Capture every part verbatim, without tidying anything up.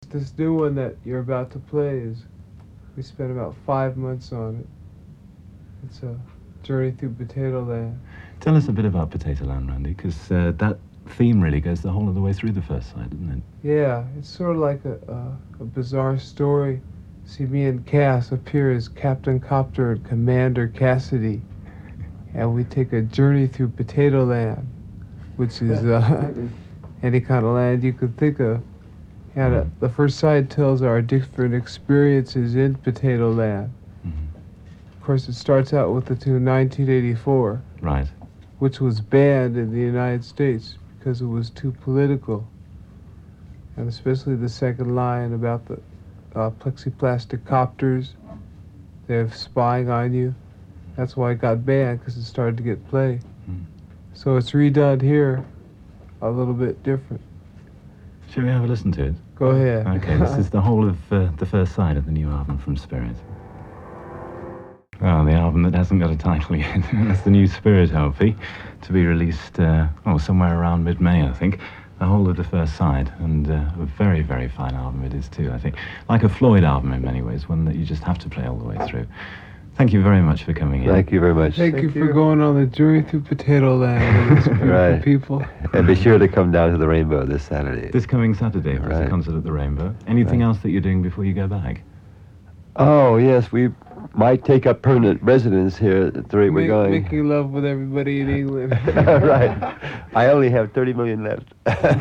this new one that you're about to play is, we spent about five months on it. It's a journey through Potato Land. Tell us a bit about Potato Land, Randy, because uh, that theme really goes the whole of the way through the first side, doesn't it? Yeah, it's sort of like a, a, a bizarre story. See, me and Cass appear as Captain Copter and Commander Cassidy, and we take a journey through Potato Land, which is uh, any kind of land you could think of. And uh, the first side tells our different experiences in Potato Land. Mm-hmm. Of course, it starts out with the tune nineteen eighty-four, Right. which was banned in the United States because it was too political. And especially the second line about the uh, plexiplastic copters, they're spying on you. That's why it got banned, because it started to get play. Mm. So it's redone here a little bit different. Shall we have a listen to it? Go ahead. Okay, this is the whole of uh, the first side of the new album from Spirit. Well, the album that hasn't got a title yet. That's the new Spirit L P, to be released, uh, oh, somewhere around mid-May, I think. The whole of the first side, and uh, a very, very fine album it is too, I think. Like a Floyd album in many ways, one that you just have to play all the way through. Thank you very much for coming in. Thank you very much. Thank, Thank you, you for going on the journey through Potato Land with these beautiful right. people. And be sure to come down to the Rainbow this Saturday. This coming Saturday, there's right. a concert at the Rainbow. Anything right. else that you're doing before you go back? Oh, yes, we might take up permanent residence here at the rate we're Make, going. Making love with everybody in England. Right. I only have thirty million left.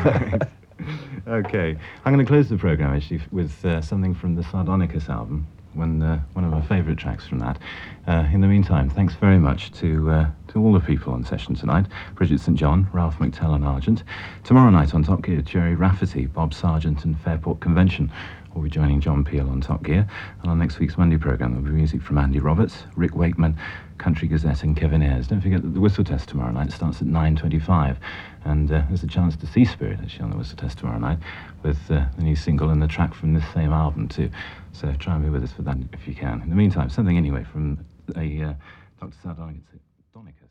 Okay. I'm going to close the program, actually, with uh, something from the Sardonicus album, one, uh, one of my favourite tracks from that. Uh, in the meantime, thanks very much to uh, to all the people on session tonight. Bridget Saint John, Ralph McTell Argent. Tomorrow night on Top Gear, Jerry Rafferty, Bob Sargent and Fairport Convention will be joining John Peel on Top Gear. And on next week's Monday programme, there'll be music from Andy Roberts, Rick Wakeman, Country Gazette and Kevin Ayres. Don't forget that the Whistle Test tomorrow night starts at nine twenty-five. And uh, there's a chance to see Spirit, actually, on the Whistle Test tomorrow night, with uh, the new single and the track from this same album, too. So try and be with us for that if you can. In the meantime, something anyway from a uh, Doctor Sardonicus.